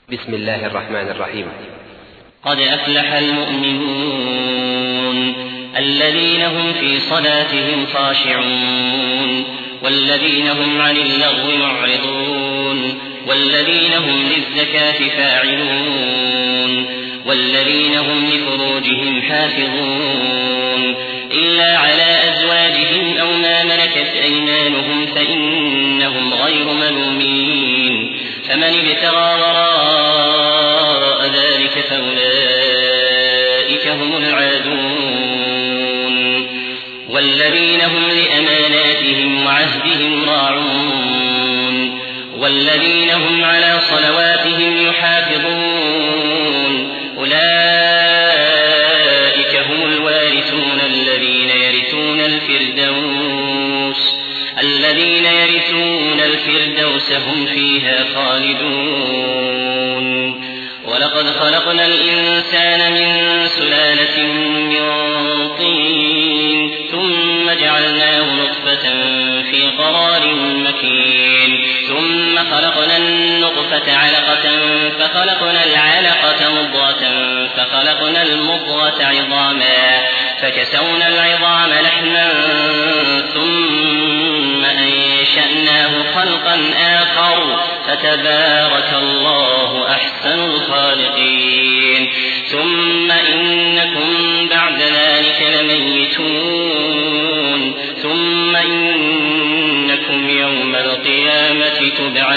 بسم الله الرحمن الرحيم. قد أفلح المؤمنون الذين هم في صلاتهم خاشعون والذين هم عن اللغو معرضون والذين هم للزكاة فاعلون والذين هم لفروجهم حافظون إلا على أزواجهم أو ما ملكت أيمانهم فإنهم غير ملومين فمن ابتغى وراء ذلك فأولئك هم العادون والذين هم لأماناتهم وعهدهم راعون والذين هم على صلواتهم يحافظون أولئك هم الوارثون الذين يرثون الفردوس هم فيها خالدون ولقد خلقنا الإنسان من سلالة من طين ثم جعلناه نطفة في قرار مكين ثم خلقنا النطفة علقة فخلقنا العلقة مضغة فخلقنا المضغة عظاما فكسونا العظام لحما ثم أنشأناه خلقا آخر فتبارك الله أحسن الخالقين ثم إنكم بعد ذلك لميتون ثم إنكم يوم القيامة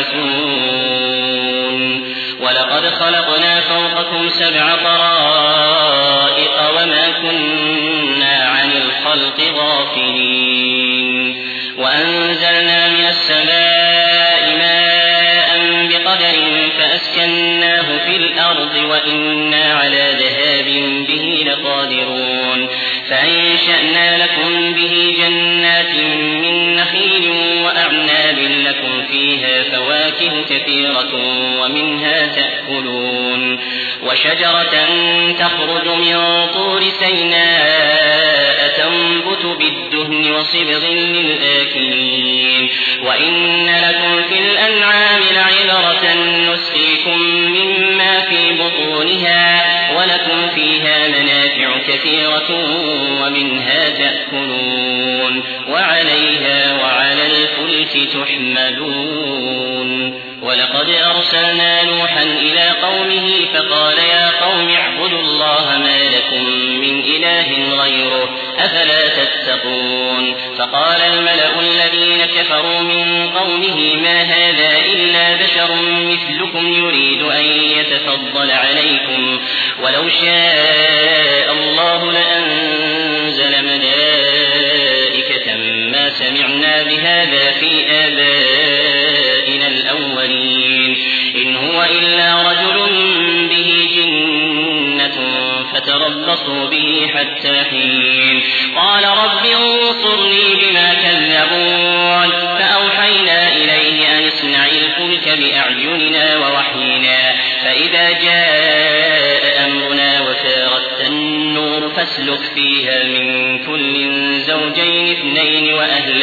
تبعثون ولقد خلقنا فوقكم 7 طرائق وما كنا عن الخلق غافلين وأنزلنا من السماء ماء بقدر فأسكناه في الأرض وإنا على ذهاب به لقادرون فأنشأنا لكم به جنات من نخيل وأعناب لكم فيها فواكه كثيرة ومنها تأكلون وشجرة تخرج من طور سيناء تنبت بالدهن وصبغ للآكلين وإن لكم في الأنعام لعبرة نسقيكم مما في بطونها ولكم فيها منافع كثيرة ومنها تأكلون وعليها وعلى الفلك تحملون ولقد أرسلنا نوحا إلى قومه فقال يا قوم اعبدوا الله ما لكم من إله غيره أفلا تتقون فقال الملأ الذين كفروا من قومه ما هذا إلا بشر مثلكم يريد أن يتفضل عليكم ولو شاء الله لأنزل ملائكة ما سمعنا بهذا في آبائنا الأولين إن هو إلا رجل به جنة فتربصوا به حتى حين قال رب انصرني بما كذبون فأوحينا إليه أن اصنع الفلك بأعيننا ووحينا فإذا جاء أمرنا وفارت النور فاسلك فيها من كل زوجين اثنين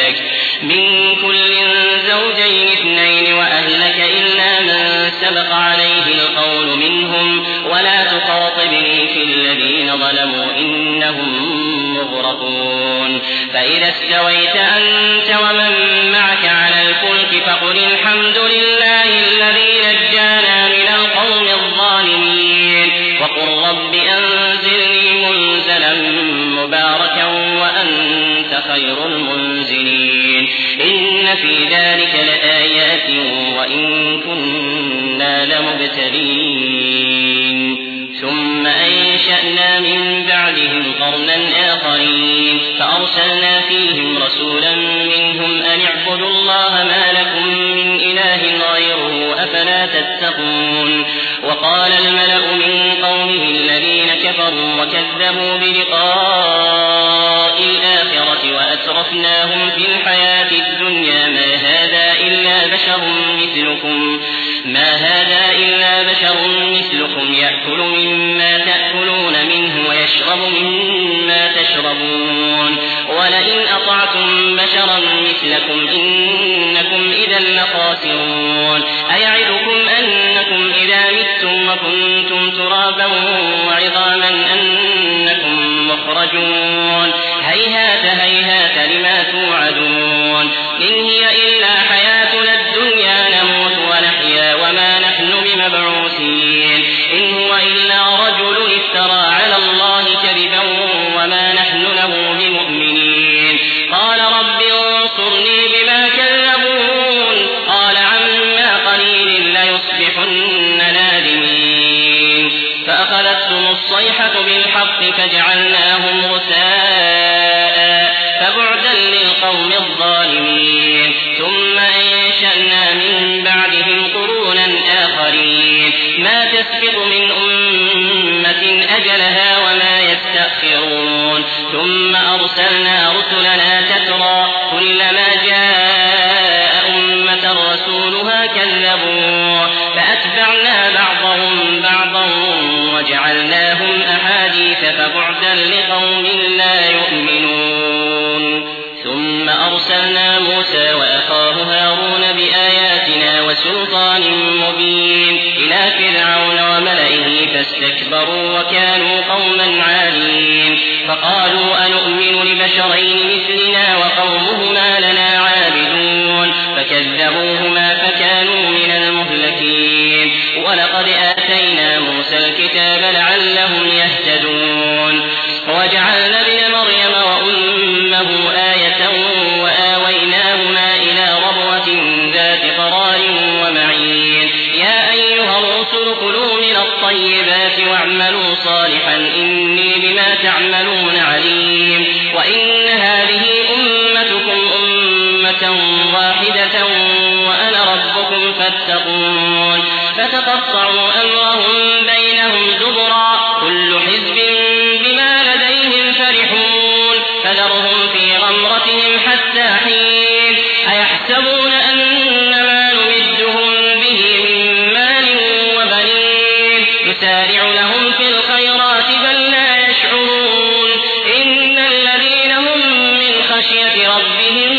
وأهلك إلا من سبق عليه القول منهم ولا تخاطبني في الذين ظلموا إنهم مغرقون فإذا استويت أنت ومن معك على الفلك فقل الحمد لله الذي نجانا من القوم الظالمين وقل رب أنزلني منزلا مباركا وأنت خير المنزلين إن في ذلك لآيات وإن كنا لمبتلين ثم أنشأنا من بعدهم قرنا آخرين فأرسلنا فيهم رسولا منهم أن اعبدوا الله ما لكم من إله غيره أفلا تتقون وقال الملأ من قومه الذين كفروا وكذبوا بلقاء الآخرة وأترفناهم في الحياة الدنيا ما هذا إلا بشر مثلكم يأكل مما تأكلون منه ويشرب مما تشربون ولئن أطعتم بشرا مثلكم إنكم إذا لخاسرون أيعدكم أنكم إذا متم وكنتم ترابا وعظاما أنكم مخرجون هيهات هيهات لما توعدون إن هي إلا حياتنا الدنيا نموت ونحيا وما نحن بمبعوثين إن هو إلا رجل افترى على الله كذبا وما نحن له بمؤمنين قال رب انصرني بما كذبون قال عما قليل ليصبحن نادمين فأخذتهم الصيحة بالحق فجعلناهم غثاء فبعدا للقوم الظالمين ثم أنشأنا من بعدهم قرونا آخرين ما تسبق من أمة أجلها وما يستأخرون ثم أرسلنا رسلنا تترى كلما جاء أمة رسولها كذبوه فأتبعنا بعضهم بعضا وجعلناهم أحاديث فبعدا لقوم لا يؤمنون ثم أرسلنا موسى وأخاه هارون بآياتنا وسلطان مبين إلى فرعون وملئه فاستكبروا وكانوا قوما عالين فقالوا أنؤمن لبشرين مثلنا وقومهما لنا عابدون فكذبوهما فكانوا من المهلكين ولقد آتينا موسى الكتاب لعلهم يهتدون وجعلنا ابن مريم وأمه آية وآويناهما إلى ربوة ذات قرار ومعين يا أيها الرسل كلوا من الطيبات واعملوا صالحا إني بما تعملون عليم وإن هذه أمتكم أمة واحدة وأنا ربكم فاتقون فتقطعوا أمرهم بينهم زبرا كل حزب بما لديهم فرحون فذرهم في غمرتهم حتى حين أيحسبون أن ما نمدهم به من مال وبنين نسارع لهم في الخيرات بل لا يشعرون إن الذين هم من خشية ربهم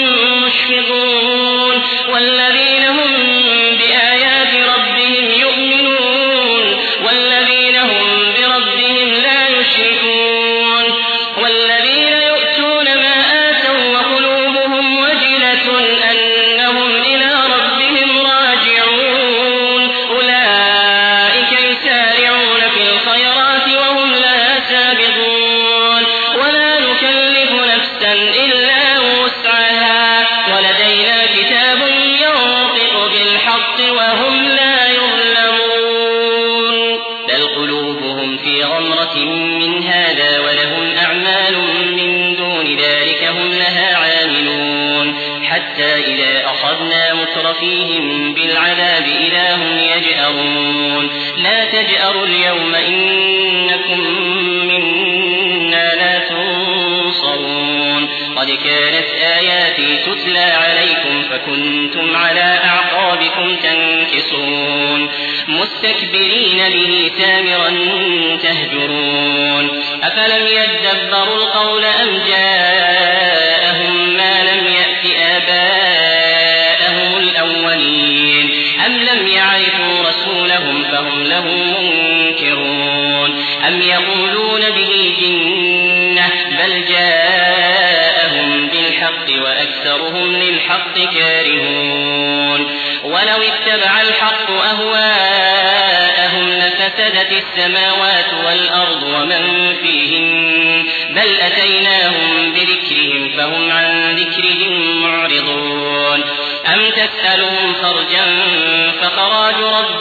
مشفقون والذين هم بآيات ربهم يؤمنون والذين هم بربهم لا يشركون والذين يؤتون ما آتوا وقلوبهم وجلة أنهم إلى ربهم راجعون أولئك يسارعون في الخيرات وهم لها سابقون ولا نكلف نفسا إلا وسعها ولدينا كتاب ينطق بالحق وهم لا يظلمون بل قلوبهم في غمرة من هذا ولهم أعمال من دون ذلك هم لها عاملون حتى إذا أخذنا مترفيهم بالعذاب إذا هم يجأرون لا تجأروا اليوم إنكم منا لا تنصرون قد كانت آياتي تتلى عليكم فكنتم على أعقابكم تنكصون مستكبرين به سامرا تهجرون أفلم يدبروا القول أم جاءهم ما لم يأت آباءهم الأولين أم لم يعرفوا رسولهم فهم له منكرون أم يقولون به جنة بل جاءهم بالحق وأكثرهم للحق كارهون ولو اتبع الحق أهواءهم لفسدت السماوات والأرض ومن فيهن بل أتيناهم بذكرهم فهم عن ذكرهم معرضون أم تسألهم فرجا فخراج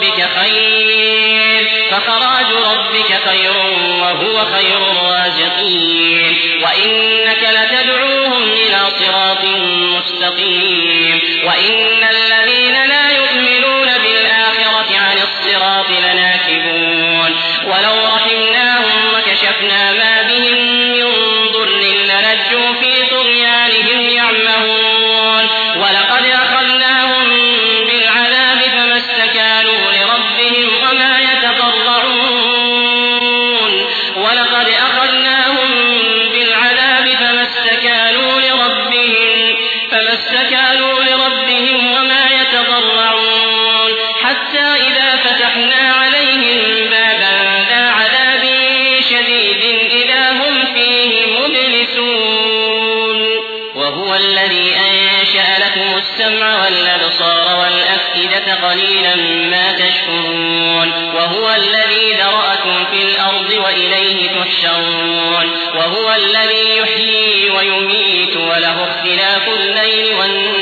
ربك خير وهو خير الرازقين وإنك لتدعوهم إلى صراط مستقيم وإن الذين لا يؤمنون بالآخرة عن الصراط لناكبون ولو رحمناهم وكشفنا ما بهم من ضر لنجوا في طغيانهم يعمهون ولقد أخذناهم بالعذاب فما استكانوا لربهم وما يتضرعون ولقد أخذناهم بالعذاب فما استكانوا لربهم وما يتضرعون تشكرون وهو الذي ذرأكم في الأرض وإليه تحشرون وهو الذي يحيي ويميت وله اختلاف الليل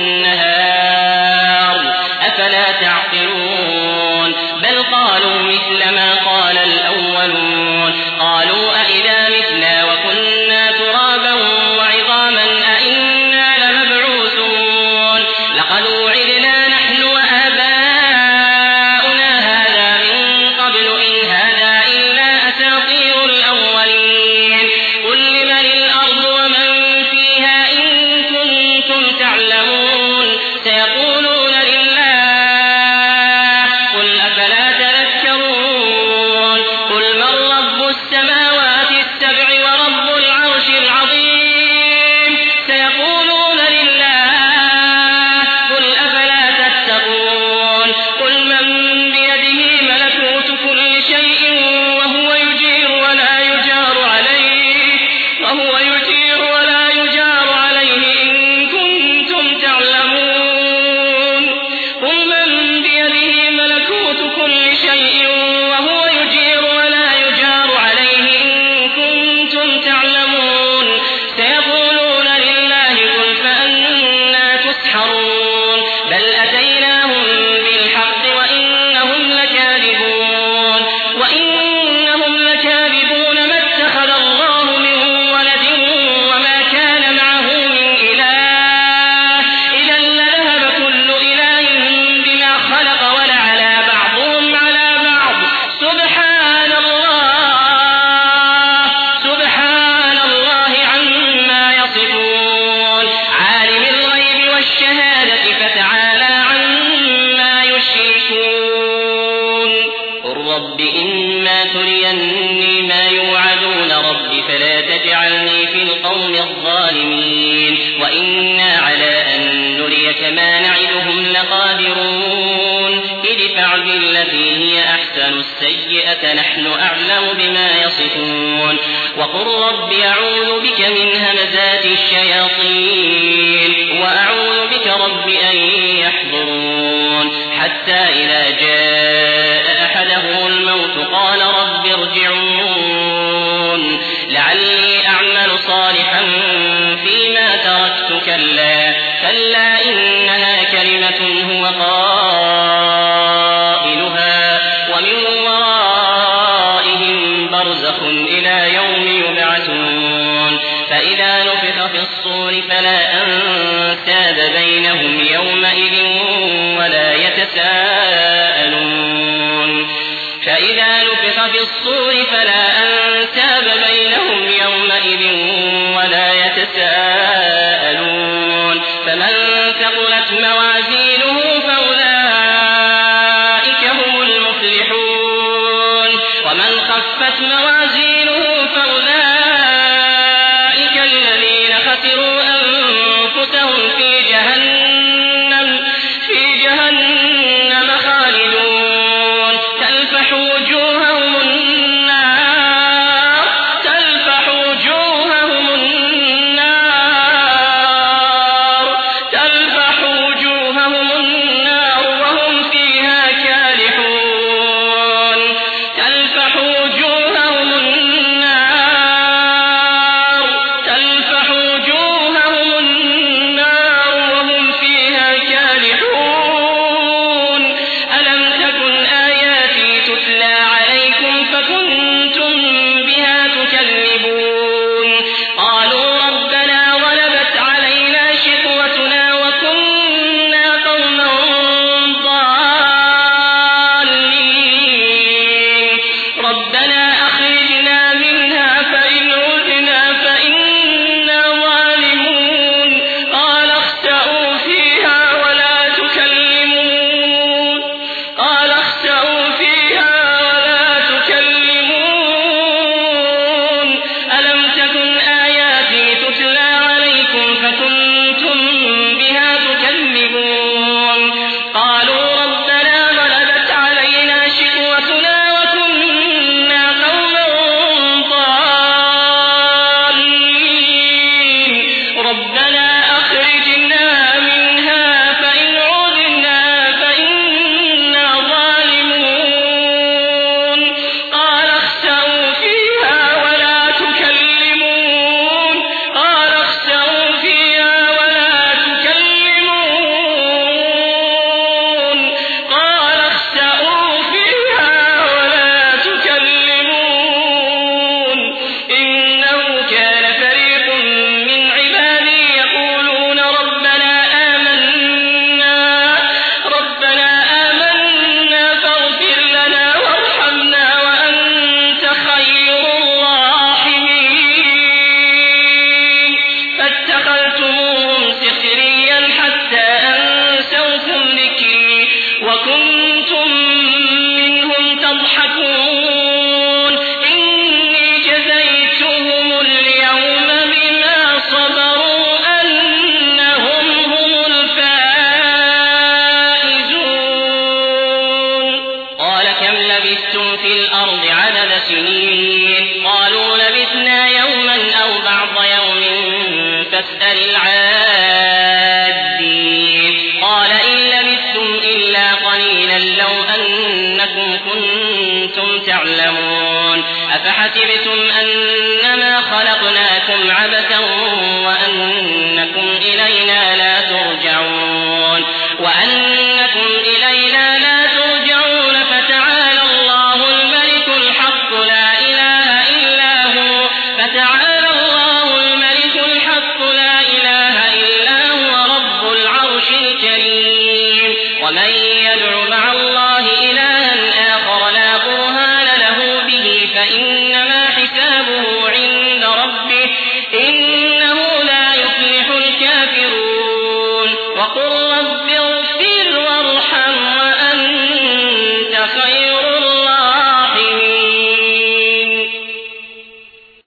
والنهار أفلا تعقلون بل قالوا مثل ما قال الأولون قالوا أإذا متنا وكنا ترابا وعظاما أإنا لمبعوثون لقد وعدنا نحن وآباؤنا هذا من قبل إن هذا إلا أساطير الأولين قل لمن الأرض ومن فيها إن كنتم تعلمون سيقولون لله قل أفلا تذكرون قل من رب السماوات السبع ورب العرش العظيم سيقولون لله قل أفلا تتقون قل من بيده ملكوت كل شيء وهو يجير ولا يجار عليه إن كنتم تعلمون قل من بيده ملكوت كل شيء وهو يجير ولا يجار عليه إن كنتم تعلمون سيقولون لله قل فأنى تسحرون بل أتيناهم بالحق وإنهم لكاذبون ما اتخذ الله من ولد وما كان معه من إله إذا لذهب كل إله بما خلق ولعلى بعضهم على بعض سبحان الله عما يصفون عالم الغيب والشهادة فتعالى عما يشركون قل رب إما تريني ما يوعدون رب فلا تجعلني في القوم الظالمين وإنا على أن نريك ما نعدهم لقادرون ادفع بالتي هي أحسن السيئة نحن أعلم بما يصفون وقل رب أعوذ بك من همزات الشياطين وأعوذ بك رب أن يحضرون حتى إذا جاء أحدهم الموت قال رب ارجعون لعلي أعمل صالحا فيما تركت كلا إنها كلمة هو قائلها ومن ورائهم برزخ إلى يوم يبعثون فإذا نفخ في الصور فلا أنساب بينهم يومئذ ولا يتساءلون فمن ثقلت موازينه فأولئك هم المفلحون ومن خفت موازينه فأولئك الذين خسروا أنفسهم في جهنم خالدون تلفح وجوههم النار لبثتم في الأرض عدد سنين قالوا لبثنا يوما أو بعض يوم فاسأل العادين قال إن لبثتم إلا قليلا لو أنكم كنتم تعلمون أفحسبتم أنما خلقناكم عبثا وأنكم إلينا لا ترجعون فتعالى الله الملك الحق لا إله إلا هو رب العرش الكريم ومن يدع مع الله إلها آخر لا برهان له به فإنما حسابه عند ربه إنه لا يفلح الكافرون وقل